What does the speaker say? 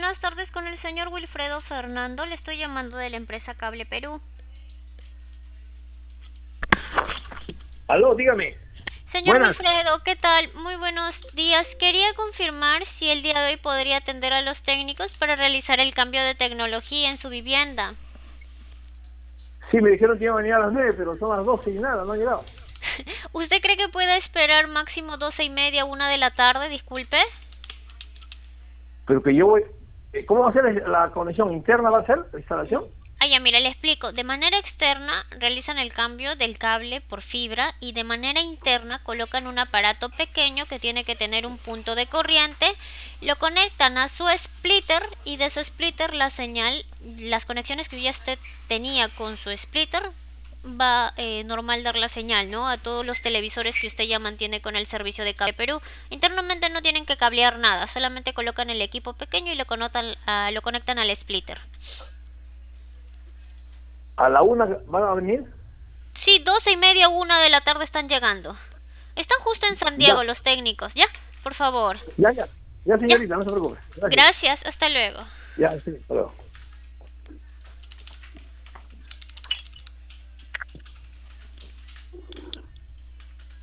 buenas tardes con el señor Wilfredo Fernando. Le estoy llamando de la empresa Cable Perú. Aló, dígame. Señor Buenas. Wilfredo, ¿qué tal? Muy buenos días. Quería confirmar si el día de hoy podría atender a los técnicos para realizar el cambio de tecnología en su vivienda. Sí, me dijeron que iba a venir a las 9, pero son las 12 y nada, no ha llegado. ¿Usted cree que pueda esperar máximo 12:30, 1 de la tarde? Disculpe. Pero que yo voy. ¿Cómo va a ser la conexión interna? ¿Va a ser la instalación? Ah, ya, mira, le explico. De manera externa realizan el cambio del cable por fibra y de manera interna colocan un aparato pequeño que tiene que tener un punto de corriente, lo conectan a su splitter y de su splitter la señal, las conexiones que ya usted tenía con su splitter va normal dar la señal, ¿no? A todos los televisores que usted ya mantiene con el servicio de Cable Perú. Internamente no tienen que cablear nada, solamente colocan el equipo pequeño y lo conectan al splitter. ¿A la una van a venir? Sí, 12:30, 1 de la tarde están llegando. Están justo en San Ya, Diego los técnicos, ¿ya? Por favor. ya, ya. Ya, ¿Ya? señorita, no se preocupe. Gracias. Gracias, hasta luego. Ya, sí, hasta luego.